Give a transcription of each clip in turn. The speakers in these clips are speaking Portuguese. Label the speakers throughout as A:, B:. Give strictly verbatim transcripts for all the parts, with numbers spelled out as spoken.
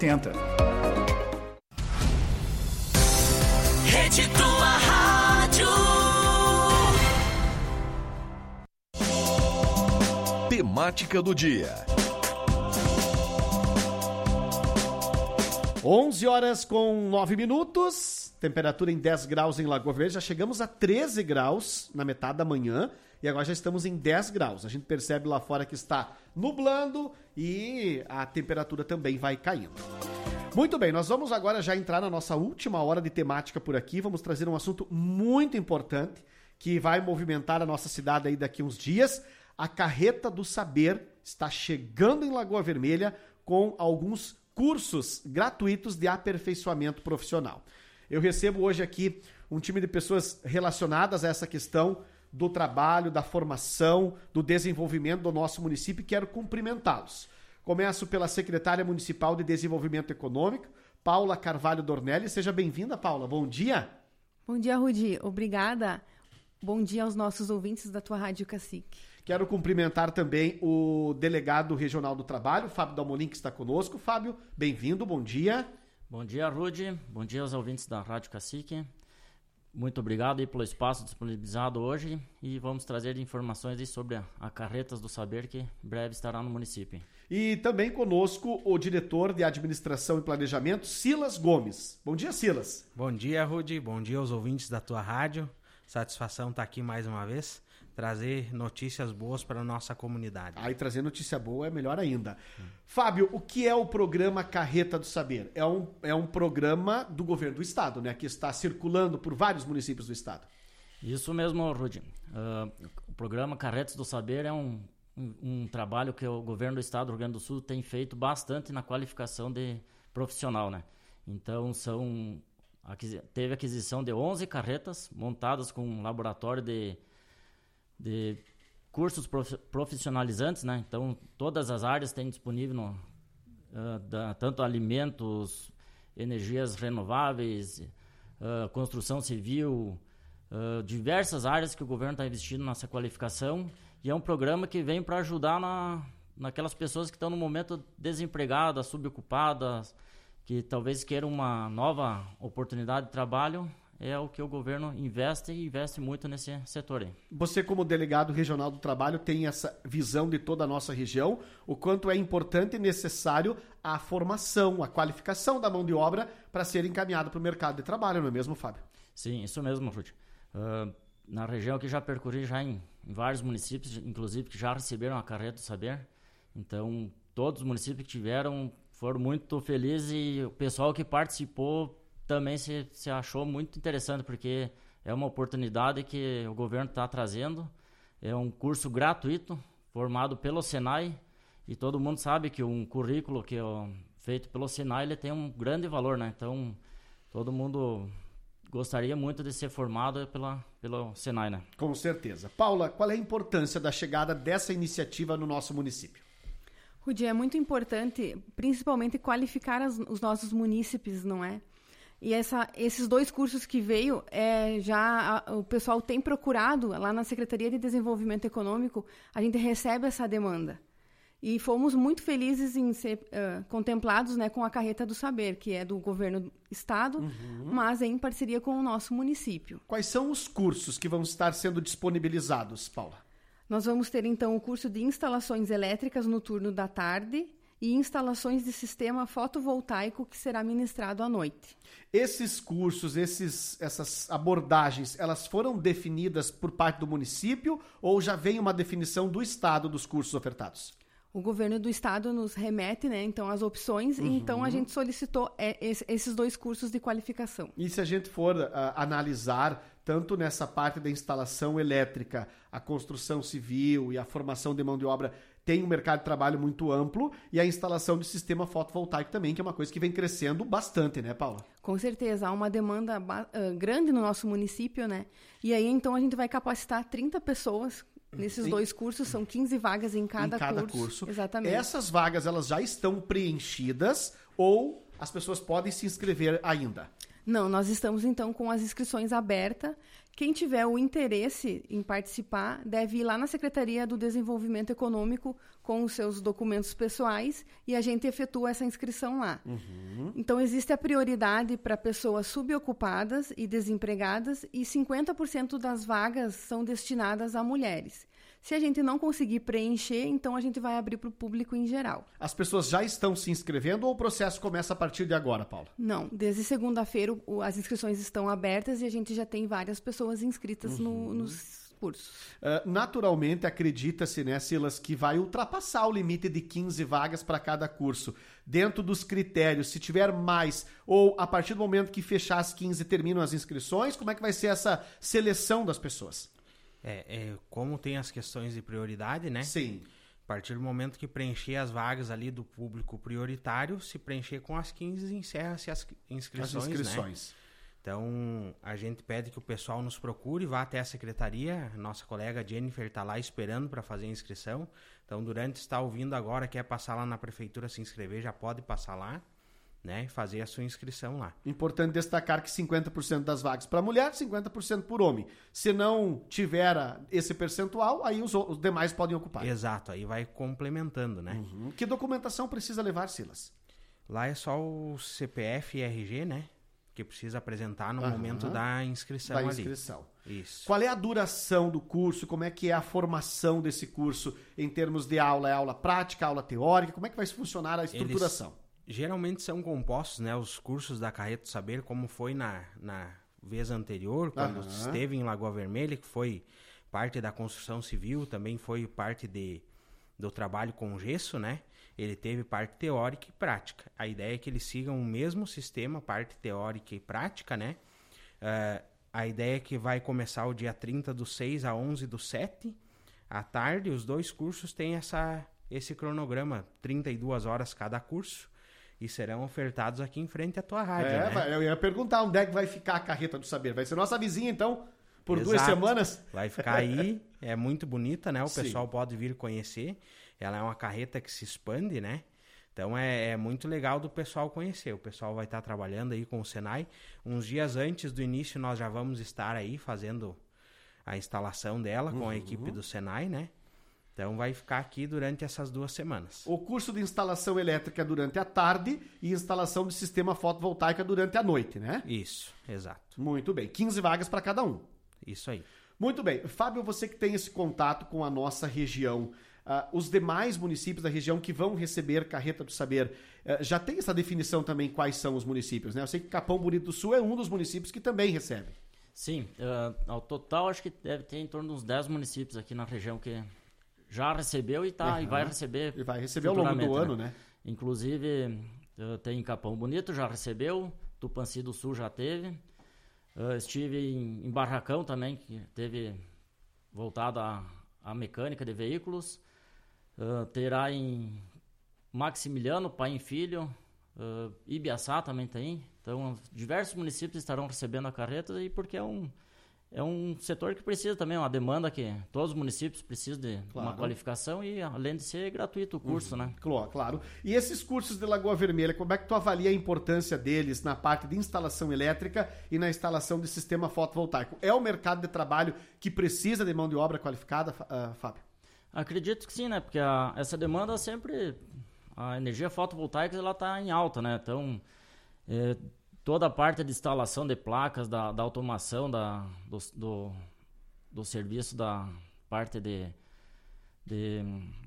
A: Tenta.
B: Rede Tua Rádio.
C: Temática do dia.
D: onze horas com nove minutos, temperatura em dez graus em Lagoa Verde, já chegamos a treze graus na metade da manhã e agora já estamos em dez graus. A gente percebe lá fora que está nublando e a temperatura também vai caindo. Muito bem, nós vamos agora já entrar na nossa última hora de temática por aqui, vamos trazer um assunto muito importante que vai movimentar a nossa cidade aí daqui uns dias. A Carreta do Saber está chegando em Lagoa Vermelha com alguns cursos gratuitos de aperfeiçoamento profissional. Eu recebo hoje aqui um time de pessoas relacionadas a essa questão do trabalho, da formação, do desenvolvimento do nosso município e quero cumprimentá-los. Começo pela secretária municipal de Desenvolvimento Econômico, Paula Carvalho Dornelli. Seja bem-vinda, Paula. Bom dia.
E: Bom dia, Rudi. Obrigada. Bom dia aos nossos ouvintes da tua Rádio Cacique.
D: Quero cumprimentar também o delegado regional do trabalho, Fábio Dalmolin, que está conosco. Fábio, bem-vindo, bom dia.
F: Bom dia, Rudy. Bom dia aos ouvintes da Rádio Cacique. Muito obrigado aí pelo espaço disponibilizado hoje e vamos trazer informações aí sobre a, a Carretas do Saber, que em breve estará no município.
D: E também conosco o diretor de Administração e Planejamento, Silas Gomes. Bom dia, Silas.
G: Bom dia, Rudy. Bom dia aos ouvintes da tua rádio. Satisfação estar aqui mais uma vez. Trazer notícias boas para a nossa comunidade.
D: Aí trazer notícia boa é melhor ainda. Hum. Fábio, o que é o programa Carreta do Saber? É um, é um programa do governo do estado, né? Que está circulando por vários municípios do estado.
F: Isso mesmo, Rudy. Uh, o programa Carretas do Saber é um, um, um trabalho que o governo do estado do Rio Grande do Sul tem feito bastante na qualificação de profissional, né? Então, são, teve aquisição de onze carretas montadas com um laboratório de de cursos profissionalizantes, né? Então, todas as áreas têm disponível no, uh, da, tanto alimentos, energias renováveis, uh, construção civil, uh, diversas áreas que o governo está investindo nessa qualificação, e é um programa que vem para ajudar na, naquelas pessoas que estão no momento desempregadas, subocupadas, que talvez queiram uma nova oportunidade de trabalho. É o que o governo investe e investe muito nesse setor aí.
D: Você, como delegado regional do trabalho, tem essa visão de toda a nossa região, o quanto é importante e necessário a formação, a qualificação da mão de obra para ser encaminhada para o mercado de trabalho, não é mesmo, Fábio?
F: Sim, isso mesmo, Rudy. Uh, na região que já percorri já em, em vários municípios, inclusive que já receberam a Carreta do Saber, então todos os municípios que tiveram foram muito felizes e o pessoal que participou também se, se achou muito interessante, porque é uma oportunidade que o governo está trazendo. É um curso gratuito, formado pelo Senai, e todo mundo sabe que um currículo que é feito pelo Senai ele tem um grande valor, né? Então, todo mundo gostaria muito de ser formado pela, pelo Senai, né?
D: Com certeza. Paula, qual é a importância da chegada dessa iniciativa no nosso município?
E: Rudi, é muito importante, principalmente, qualificar as, os nossos munícipes, não é? E essa, esses dois cursos que veio, é, já a, o pessoal tem procurado, lá na Secretaria de Desenvolvimento Econômico, a gente recebe essa demanda. E fomos muito felizes em ser uh, contemplados, né, com a Carreta do Saber, que é do governo do estado, uhum. mas em parceria com o nosso município.
D: Quais são os cursos que vão estar sendo disponibilizados, Paula?
E: Nós vamos ter, então, o curso de instalações elétricas no turno da tarde, e instalações de sistema fotovoltaico que será ministrado à noite.
D: Esses cursos, esses, essas abordagens, elas foram definidas por parte do município ou já vem uma definição do estado dos cursos ofertados?
E: O governo do estado nos remete, né, então, as opções, uhum. e então a gente solicitou é, esses dois cursos de qualificação. E
D: se a gente for uh, analisar tanto nessa parte da instalação elétrica, a construção civil e a formação de mão de obra, tem um mercado de trabalho muito amplo, e a instalação de sistema fotovoltaico também, que é uma coisa que vem crescendo bastante, né, Paula?
E: Com certeza, há uma demanda uh, grande no nosso município, né? E aí, então, a gente vai capacitar trinta pessoas nesses Sim. dois cursos, são quinze vagas em cada,
D: em cada
E: curso.
D: curso.
E: Exatamente.
D: Essas vagas, elas já estão preenchidas ou as pessoas podem se inscrever ainda?
E: Não, nós estamos então com as inscrições abertas. Quem tiver o interesse em participar deve ir lá na Secretaria do Desenvolvimento Econômico com os seus documentos pessoais e a gente efetua essa inscrição lá. Uhum. Então, existe a prioridade para pessoas subocupadas e desempregadas e cinquenta por cento das vagas são destinadas a mulheres. Se a gente não conseguir preencher, então a gente vai abrir para o público em geral.
D: As pessoas já estão se inscrevendo ou o processo começa a partir de agora, Paula?
E: Não, desde segunda-feira o- as inscrições estão abertas e a gente já tem várias pessoas inscritas no- nos cursos.
D: Uh, naturalmente, acredita-se, né, Silas, que vai ultrapassar o limite de quinze vagas para cada curso. Dentro dos critérios, se tiver mais, ou a partir do momento que fechar as quinze terminam as inscrições, como é que vai ser essa seleção das pessoas?
G: É, é, como tem as questões de prioridade, né?
D: Sim.
G: A partir do momento que preencher as vagas ali do público prioritário, se preencher com as quinze, encerra-se as inscrições,
D: As inscrições.
G: né? Então, a gente pede que o pessoal nos procure, vá até a secretaria. Nossa colega Jennifer está lá esperando para fazer a inscrição. Então, durante está ouvindo agora, quer passar lá na prefeitura se inscrever, já pode passar lá, né? E fazer a sua inscrição lá.
D: Importante destacar que cinquenta por cento das vagas para mulher, cinquenta por cento por homem. Se não tiver a- esse percentual, aí os, o- os demais podem ocupar.
G: Exato, aí vai complementando, né?
D: Uhum. Que documentação precisa levar, Silas?
G: Lá é só o C P F e R G, né? Que precisa apresentar no
D: Aham.
G: momento da inscrição
D: Da
G: ali.
D: inscrição.
G: Isso.
D: Qual é a duração do curso? Como é que é a formação desse curso em termos de aula? É aula prática, aula teórica? Como é que vai funcionar a estruturação?
G: Geralmente são compostos, né? Os cursos da Carreta do Saber, como foi na, na vez anterior, quando
D: Aham.
G: esteve em Lagoa Vermelha, que foi parte da construção civil, também foi parte de, do trabalho com gesso, né? Ele teve parte teórica e prática. A ideia é que eles sigam o mesmo sistema, parte teórica e prática, né? Eh, a ideia é que vai começar o dia trinta do seis a onze do sete, à tarde. Os dois cursos têm essa, esse cronograma, trinta e duas horas cada curso, e serão ofertados aqui em frente à tua rádio,
D: É,
G: né?
D: vai- eu ia perguntar onde é que vai ficar a Carreta do Saber. Vai ser nossa vizinha, então, por duas
G: Exato.
D: semanas?
G: Vai ficar aí, é muito bonita, né? O
D: Sim.
G: pessoal pode vir conhecer. Ela é uma carreta que se expande, né? Então é, é muito legal do pessoal conhecer. O pessoal vai estar trabalhando aí com o Senai. Uns dias antes do início nós já vamos estar aí fazendo a instalação dela com a equipe do Senai, né? Então vai ficar aqui durante essas duas semanas.
D: O curso de instalação elétrica durante a tarde e instalação de sistema fotovoltaica durante a noite, né?
G: Isso, exato.
D: Muito bem. quinze vagas para cada um.
G: Isso aí.
D: Muito bem. Fábio, você que tem esse contato com a nossa região, ah, os demais municípios da região que vão receber Carreta do Saber, eh, já tem essa definição também quais são os municípios, né? Eu sei que Capão Bonito do Sul é um dos municípios que também recebe.
F: Sim, eh, ao total acho que deve ter em torno de uns dez municípios aqui na região que já recebeu e, tá, e
D: Aham.
F: vai receber.
D: E vai receber ao longo do
F: futuramente,
D: ano, né?
F: Inclusive, eh, tem Capão Bonito, já recebeu, Tupanci do Sul já teve. Eh, estive em, em Barracão também, que teve voltado à, à mecânica de veículos. Eh, terá em Maximiliano, Pai e Filho, eh, Ibiaçá também tem. Então, diversos municípios estarão recebendo a carreta, e porque é um, é um setor que precisa também, uma demanda que todos os municípios precisam de
D: Claro.
F: uma qualificação, e além de ser gratuito o curso, né?
D: Claro, claro. E esses cursos de Lagoa Vermelha, como é que tu avalia a importância deles na parte de instalação elétrica e na instalação de sistema fotovoltaico? É o mercado de trabalho que precisa de mão de obra qualificada, Fá- ah, Fábio?
F: Acredito que sim, né? Porque a- essa demanda sempre... A energia fotovoltaica, ela está em alta, né? Então, é, toda a parte de instalação de placas, da, da automação, da, do, do, do serviço, da parte de, de,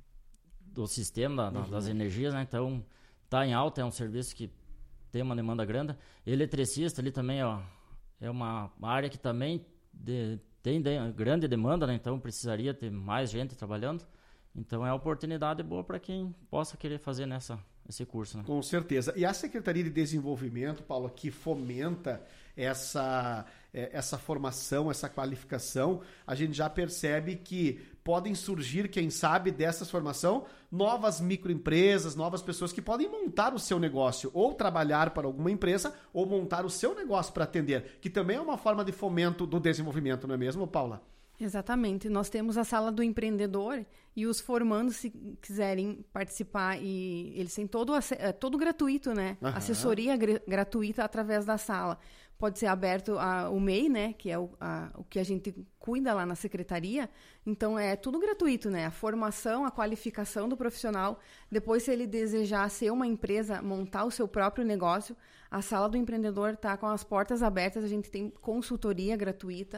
F: do sistema, da, das energias, né? Então, está em alta, é um serviço que tem uma demanda grande. Eletricista ali também, ó, é uma área que também de, tem de, grande demanda, né? Então, precisaria ter mais gente trabalhando. Então é uma oportunidade boa para quem possa querer fazer nessa, esse curso, né?
D: Com certeza. E a Secretaria de Desenvolvimento, Paulo, que fomenta essa, eh, essa formação, essa qualificação, a gente já percebe que podem surgir, quem sabe, dessa formação, novas microempresas, novas pessoas que podem montar o seu negócio, ou trabalhar para alguma empresa, ou montar o seu negócio para atender, que também é uma forma de fomento do desenvolvimento, não é mesmo, Paula?
E: Exatamente. Nós temos a sala do empreendedor e os formandos, se quiserem participar, e eles têm todo, é todo gratuito, né?
D: Aham.
E: Assessoria gr- gratuita através da sala. Pode ser aberto a, o M E I, né? Que é o, a, o que a gente cuida lá na secretaria. Então, é tudo gratuito, né? A formação, a qualificação do profissional. Depois, se ele desejar ser uma empresa, montar o seu próprio negócio, a sala do empreendedor está com as portas abertas. A gente tem consultoria gratuita.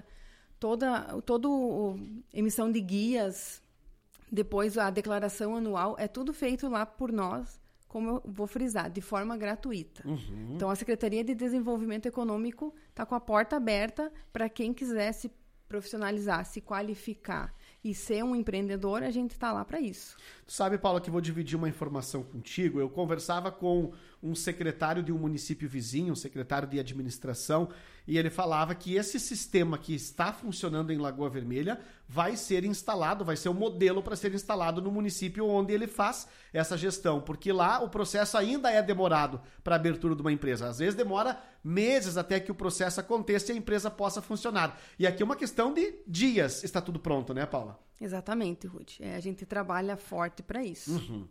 E: Toda, toda o, emissão de guias, depois a declaração anual, é tudo feito lá por nós, como eu vou frisar, de forma gratuita.
D: Uhum.
E: Então, a Secretaria de Desenvolvimento Econômico está com a porta aberta para quem quiser se profissionalizar, se qualificar e ser um empreendedor, a gente está lá para isso.
D: Tu sabe, Paula, que eu vou dividir uma informação contigo. Eu conversava com um secretário de um município vizinho, um secretário de administração, e ele falava que esse sistema que está funcionando em Lagoa Vermelha vai ser instalado, vai ser um modelo para ser instalado no município onde ele faz essa gestão, porque lá o processo ainda é demorado para a abertura de uma empresa. Às vezes demora meses até que o processo aconteça e a empresa possa funcionar. E aqui é uma questão de dias, está tudo pronto, né, Paula?
E: Exatamente, Ruth. É, a gente trabalha forte para isso.
D: Uhum.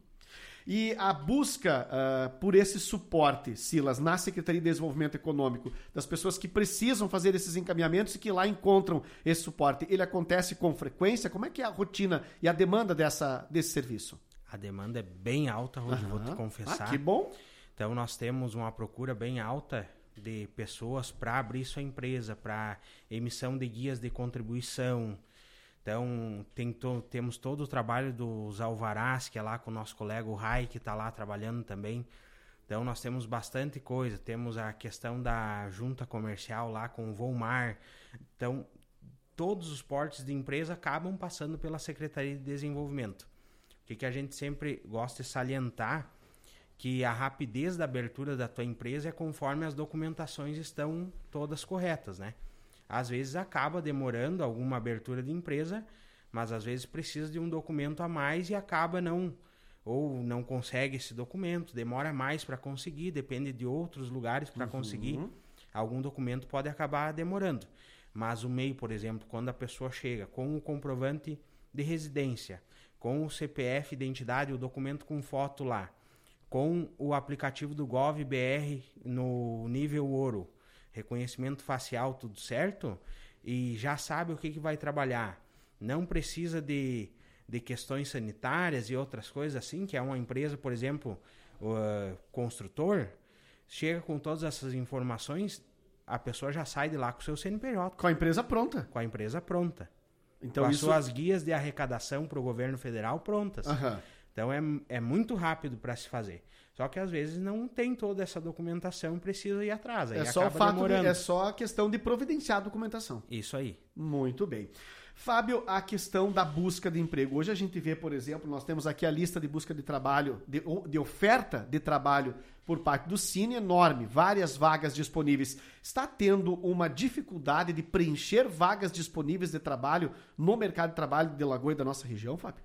D: E a busca uh, por esse suporte, Silas, na Secretaria de Desenvolvimento Econômico, das pessoas que precisam fazer esses encaminhamentos e que lá encontram esse suporte, ele acontece com frequência? Como é que é a rotina e a demanda dessa, desse serviço?
G: A demanda é bem alta, Ruth,
D: Aham.
G: vou te confessar.
D: Ah, que bom.
G: Então, nós temos uma procura bem alta de pessoas para abrir sua empresa, para emissão de guias de contribuição. Então, tem to, temos todo o trabalho dos alvarás, que é lá com o nosso colega o Rai, que está lá trabalhando também. Então, nós temos bastante coisa. Temos a questão da junta comercial lá com o Volmar. Então, todos os portes de empresa acabam passando pela Secretaria de Desenvolvimento. O que, que a gente sempre gosta de salientar, que a rapidez da abertura da tua empresa é conforme as documentações estão todas corretas, né? Às vezes acaba demorando alguma abertura de empresa, mas às vezes precisa de um documento a mais e acaba não, ou não consegue esse documento, demora mais para conseguir, depende de outros lugares para
D: Uhum.
G: conseguir, algum documento pode acabar demorando. Mas o M E I, por exemplo, quando a pessoa chega com o comprovante de residência, com o C P F, identidade, o documento com foto lá, com o aplicativo do GovBR no nível ouro, reconhecimento facial, tudo certo, e já sabe o que, que vai trabalhar. Não precisa de, de questões sanitárias e outras coisas assim, que é uma empresa, por exemplo, uh, construtor, chega com todas essas informações, a pessoa já sai de lá com o seu C N P J.
D: Com a empresa pronta.
G: Com a empresa pronta.
D: Então,
G: com as
D: isso...
G: suas guias de arrecadação para o governo federal prontas.
D: Aham.
G: Então, é, é muito rápido para se fazer. Só que, às vezes, não tem toda essa documentação, precisa ir atrás. Aí
D: É só o
G: acaba
D: fato de,
G: demorando.
D: é só a questão de providenciar a documentação.
G: Isso aí.
D: Muito bem. Fábio, a questão da busca de emprego. Hoje a gente vê, por exemplo, nós temos aqui a lista de busca de trabalho, de, de oferta de trabalho por parte do Cine enorme, várias vagas disponíveis. Está tendo uma dificuldade de preencher vagas disponíveis de trabalho no mercado de trabalho de Lagoa e da nossa região, Fábio?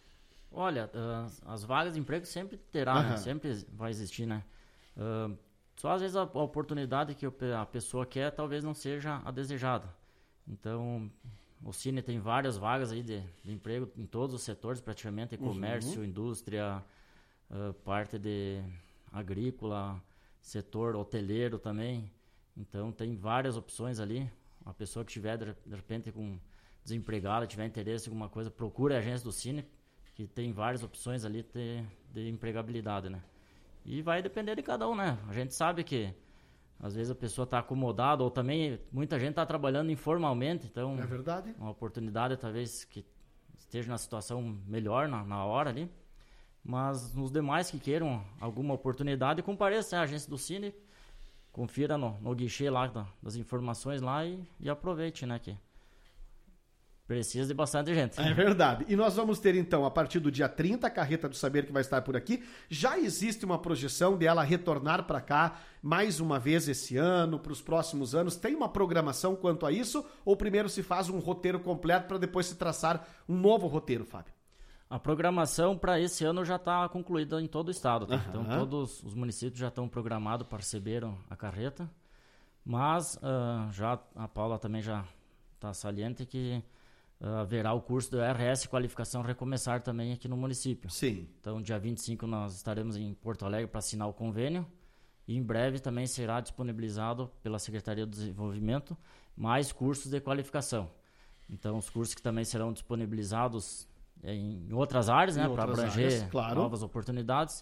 F: Olha, uh, as vagas de emprego sempre terá,
D: Aham.
F: né? Sempre vai existir, né? Uh, só às vezes a, a oportunidade que a pessoa quer talvez não seja a desejada. Então, o Cine tem várias vagas aí de, de emprego em todos os setores, praticamente, comércio, indústria, uh, parte de agrícola, setor hoteleiro também. Então, tem várias opções ali. A pessoa que estiver, de, de repente, com desempregada, tiver interesse em alguma coisa, procure a agência do Cine, que tem várias opções ali de, de empregabilidade, né? E vai depender de cada um, né? A gente sabe que às vezes a pessoa está acomodada, ou também muita gente está trabalhando informalmente, então
D: É verdade?
F: uma oportunidade talvez que esteja na situação melhor na, na hora ali. Mas nos demais que queiram alguma oportunidade, compareça à agência do Cine, confira no, no guichê lá da, das informações lá e, e aproveite, né? Que precisa de bastante gente.
D: É verdade. E nós vamos ter, então, a partir do dia trinta, a Carreta do Saber que vai estar por aqui. Já existe uma projeção dela retornar para cá mais uma vez esse ano, para os próximos anos. Tem uma programação quanto a isso? Ou primeiro se faz um roteiro completo para depois se traçar um novo roteiro, Fábio?
F: A programação para esse ano já está concluída em todo o estado. Tá?
D: Aham.
F: Então, todos os municípios já estão programados para receber a carreta. Mas uh, já a Paula também já está saliente que uh, haverá o curso do R S Qualificação Recomeçar também aqui no município.
D: Sim.
F: Então, dia vinte e cinco nós estaremos em Porto Alegre para assinar o convênio e em breve também será disponibilizado pela Secretaria do Desenvolvimento mais cursos de qualificação. Então, os cursos que também serão disponibilizados em outras áreas, né, para abranger áreas, claro. novas oportunidades,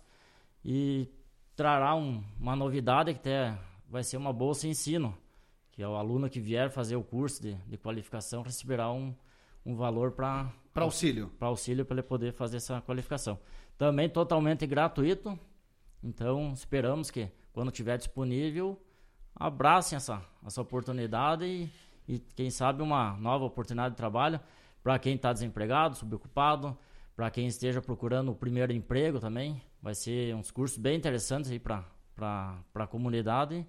F: e trará um, uma novidade que até vai ser uma bolsa ensino, que é o aluno que vier fazer o curso de, de qualificação receberá um, um valor para
D: para auxílio,
F: para auxílio para ele poder fazer essa qualificação. Também totalmente gratuito. Então, esperamos que quando estiver disponível, abracem essa, essa oportunidade e, e, quem sabe, uma nova oportunidade de trabalho para quem está desempregado, subocupado, para quem esteja procurando o primeiro emprego também. Vai ser uns cursos bem interessantes aí para a comunidade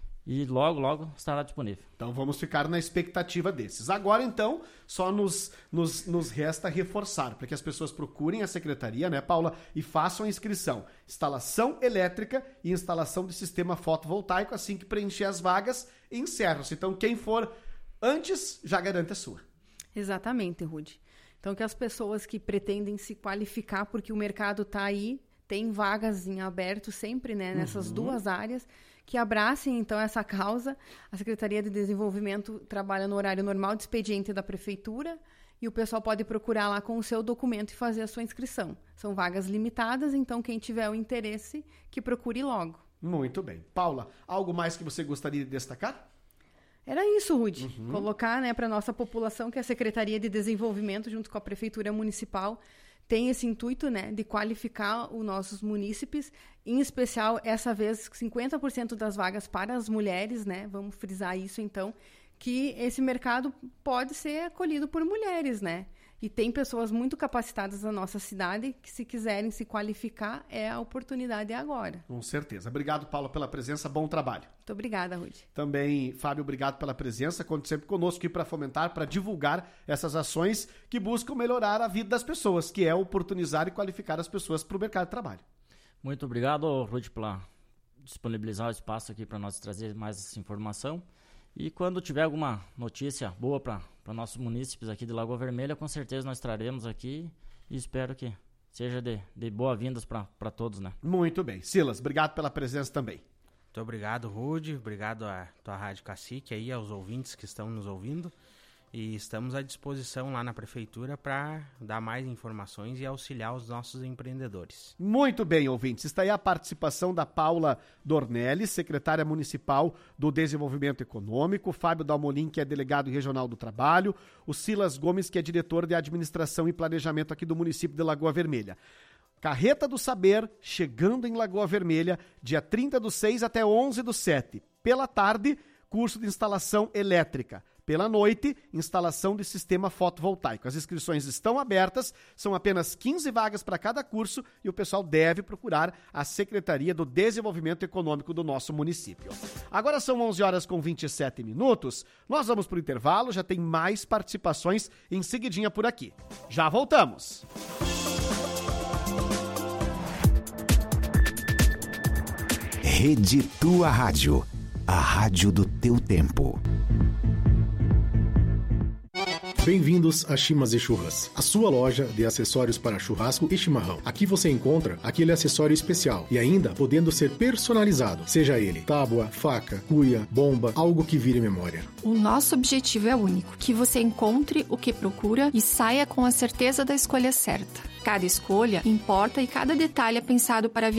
F: e logo, logo estará disponível.
D: Então vamos ficar na expectativa desses. Agora, então, só nos, nos, nos resta reforçar, para que as pessoas procurem a secretaria, né, Paula, e façam a inscrição. Instalação elétrica e instalação de sistema fotovoltaico, assim que preencher as vagas, encerram-se. Então, quem for antes, já garante a sua.
E: Exatamente, Rudy. Então, que as pessoas que pretendem se qualificar, porque o mercado está aí, tem vagas em aberto sempre, né, nessas uhum. duas áreas, que abracem, então, essa causa. A Secretaria de Desenvolvimento trabalha no horário normal de expediente da Prefeitura e o pessoal pode procurar lá com o seu documento e fazer a sua inscrição. São vagas limitadas, então, quem tiver o interesse, que procure logo.
D: Muito bem. Paula, algo mais que você gostaria de destacar?
E: Era isso, Rudy. Uhum. Colocar, né, para a nossa população que a Secretaria de Desenvolvimento, junto com a Prefeitura Municipal, tem esse intuito, né, de qualificar os nossos munícipes, em especial, essa vez, cinquenta por cento das vagas para as mulheres, né, vamos frisar isso, então, que esse mercado pode ser acolhido por mulheres, né, e tem pessoas muito capacitadas na nossa cidade que, se quiserem se qualificar, é a oportunidade agora.
D: Com certeza. Obrigado, Paula, pela presença. Bom trabalho.
E: Muito obrigada, Rudy.
D: Também, Fábio, obrigado pela presença. Conte sempre conosco aqui para fomentar, para divulgar essas ações que buscam melhorar a vida das pessoas, que é oportunizar e qualificar as pessoas para o mercado de trabalho.
F: Muito obrigado, Rudy, por disponibilizar o espaço aqui para nós trazer mais essa informação. E quando tiver alguma notícia boa para nossos munícipes aqui de Lagoa Vermelha, com certeza nós traremos aqui e espero que seja de, de boas-vindas para todos, né?
D: Muito bem. Silas, obrigado pela presença também.
G: Muito obrigado, Rudy. Obrigado à tua Rádio Cacique, aí, aos ouvintes que estão nos ouvindo. E estamos à disposição lá na Prefeitura para dar mais informações e auxiliar os nossos empreendedores.
D: Muito bem, ouvintes. Está aí a participação da Paula Dornelles, secretária municipal do Desenvolvimento Econômico, Fábio Dalmolin, que é delegado regional do Trabalho, o Silas Gomes, que é diretor de Administração e Planejamento aqui do município de Lagoa Vermelha. Carreta do Saber, chegando em Lagoa Vermelha, dia trinta do seis até onze do sete. Pela tarde, curso de instalação elétrica. Pela noite, instalação de sistema fotovoltaico. As inscrições estão abertas, são apenas quinze vagas para cada curso e o pessoal deve procurar a Secretaria do Desenvolvimento Econômico do nosso município. Agora são onze horas com vinte e sete minutos, nós vamos para o intervalo, já tem mais participações em seguidinha por aqui. Já voltamos!
A: Rede Tua Rádio, a rádio do teu tempo.
H: Bem-vindos a Chimas e Churras, a sua loja de acessórios para churrasco e chimarrão. Aqui você encontra aquele acessório especial e ainda podendo ser personalizado, seja ele tábua, faca, cuia, bomba, algo que vire memória.
I: O nosso objetivo é único, que você encontre o que procura e saia com a certeza da escolha certa. Cada escolha importa e cada detalhe é pensado para